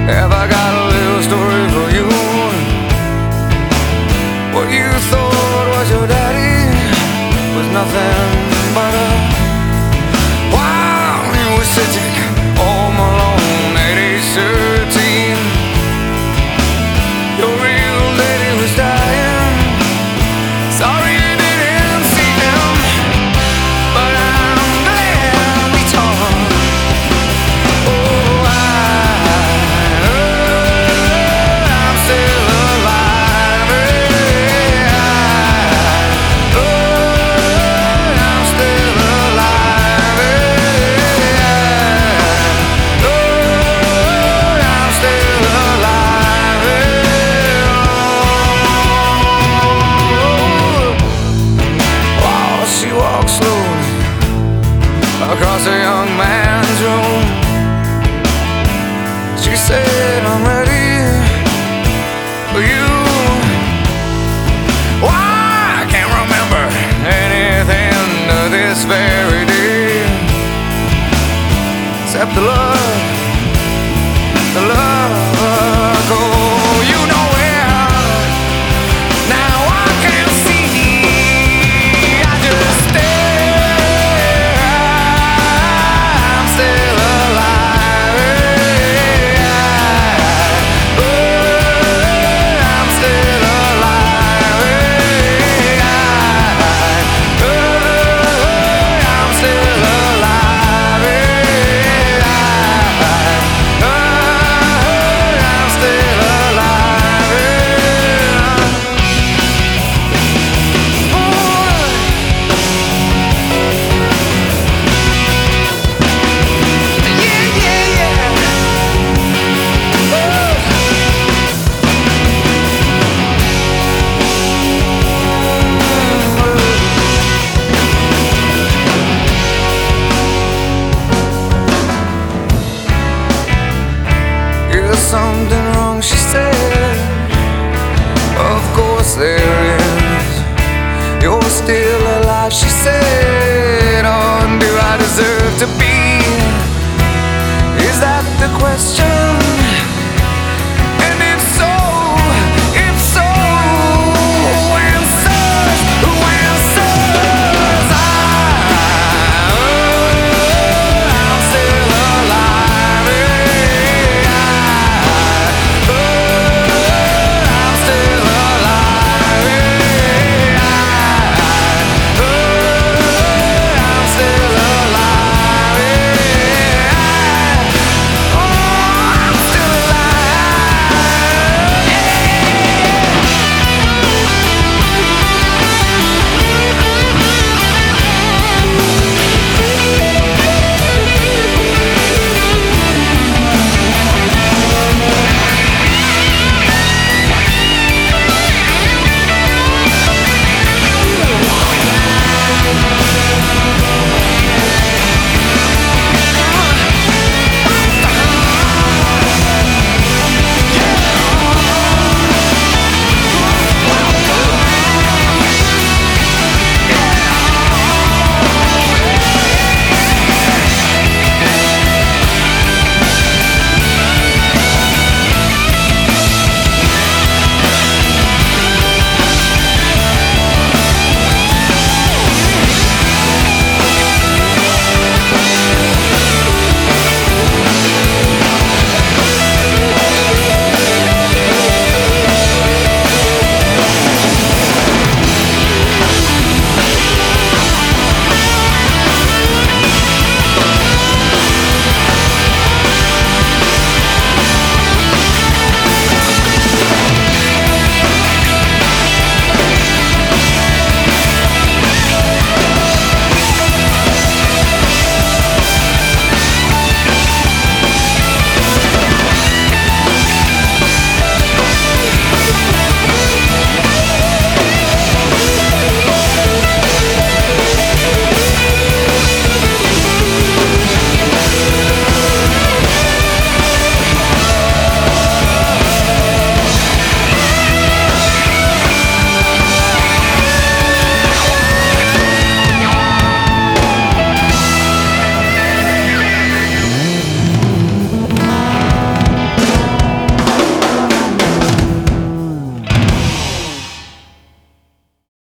Have I got a little story for you? What you thought was your daddy was nothing but a while you were sitting home alone at age 13. Your real daddy was dying. Sorry you didn't see him, but I'm glad we talked. Oh, I'm still alive. I'm still alive. I'm still alive. While she walks slowly across a young man's room, she said, I'm ready for you. Why, I can't remember anything to this very day, except the love go. You know where now I can't see. I just stare. I'm still alive. I'm still alive. I'm still alive. I'm still alive. Yeah, yeah, yeah. Is something wrong, she said. Of course there is. You're still alive, she said. Oh, and do I deserve to be? Is that the question?